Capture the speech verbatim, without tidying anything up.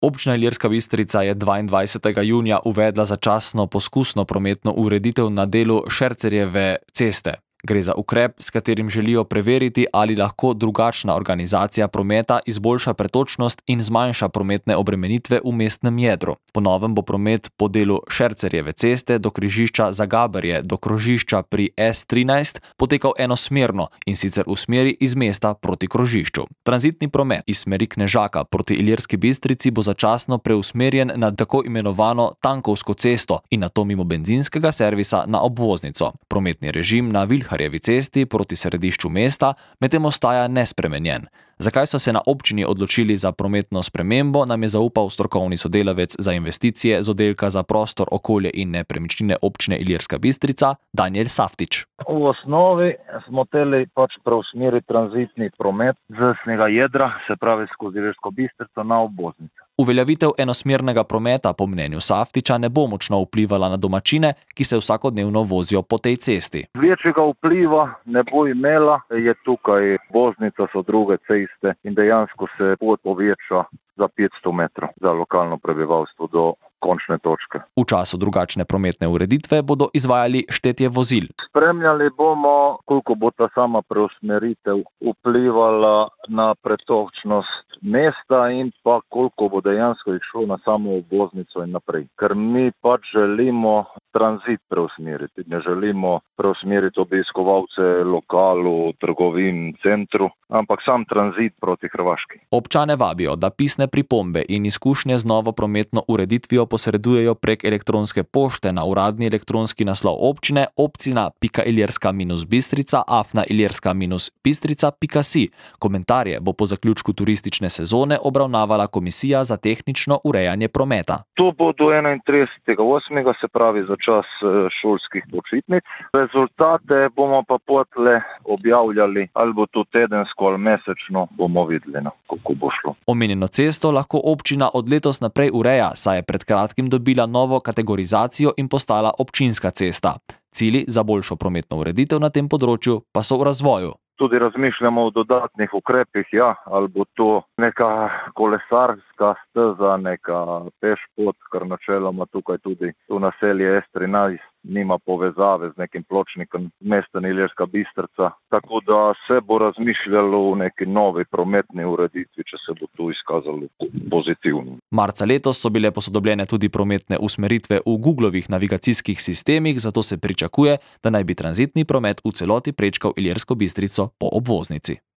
Občina Ilirska Bistrica je dvaindvajsetega junija uvedla začasno poskusno prometno ureditev na delu Šercerjeve ceste. Gre za ukrep, s katerim želijo preveriti, ali lahko drugačna organizacija prometa izboljša pretočnost in zmanjša prometne obremenitve v mestnem jedru. Po novem bo promet po delu Šercerjeve ceste do križišča Zagaberje do krožišča pri S trinajst potekal enosmerno, in sicer v smeri iz mesta proti krožišču. Tranzitni promet iz smeri Knežaka proti Ilirski Bistrici bo začasno preusmerjen na tako imenovano Tankovsko cesto in nato mimo bencinskega servisa na obvoznico. Prometni režim na Vilharjevi cesti proti središču mesta medtem ostaja nespremenjen. Zakaj so se na občini odločili za prometno spremembo, nam je zaupal strokovni sodelavec za investicije z oddelka za prostor, okolje in nepremičnine občine Ilirska Bistrica, Danijel Saftič. V osnovi smo hoteli pač preusmeriti tranzitni promet z mestnega jedra, se pravi skozi Ilirsko Bistrico, na obvoznico. Uveljavitev enosmernega prometa po mnenju Saftiča ne bo močno vplivala na domačine, ki se vsakodnevno vozijo po tej cesti. Večjega vpliva ne bo imela, je tukaj voznica, so druge ceste in dejansko se pot poveča za petsto metrov za lokalno prebivalstvo do končne točke. V času drugačne prometne ureditve bodo izvajali štetje vozil. Spremljali bomo, koliko bo ta sama preusmeritev vplivala na pretočnost mesta in pa koliko bo dejansko išlo na samo obvoznico in naprej. Ker mi pač želimo tranzit preusmeriti, ne želimo preusmeriti obiskovalce lokalu, trgovin, centru, ampak sam tranzit proti Hrvaški. Občane vabijo, da pisne pripombe in izkušnje z novo prometno ureditvijo posredujejo prek elektronske pošte na uradni elektronski naslov občine obcina pika ilirska bistrica afna ilirska bistrica pika si. Komentarje bo po zaključku turistične sezone obravnavala Komisija za tehnično urejanje prometa. To bo do enaintridesetega osmega, se pravi za čas šolskih počitnic. Rezultate bomo pa potle objavljali, ali bo to tedensko ali mesečno, bomo videli, no, kako bo šlo. Omenjeno cesto lahko občina od letos naprej ureja, saj je pred kratkim dobila novo kategorizacijo in postala občinska cesta. Cilji za boljšo prometno ureditev na tem področju pa so v razvoju. Tudi razmišljamo o dodatnih ukrepih, ja, ali bo to neka kolesarska steza, neka pešpot, kar načeloma tukaj tudi v naselje S trinajst nima povezave z nekim pločnikom mesta Ilirska Bistrica. Tako da se bo razmišljalo o neki novi prometni ureditvi, če se bo tu izkazalo pozitivno. Marca letos so bile posodobljene tudi prometne usmeritve v Googlovih navigacijskih sistemih, zato se pričakuje, da naj bi tranzitni promet v celoti prečkal Ilirsko Bistrico po obvoznici.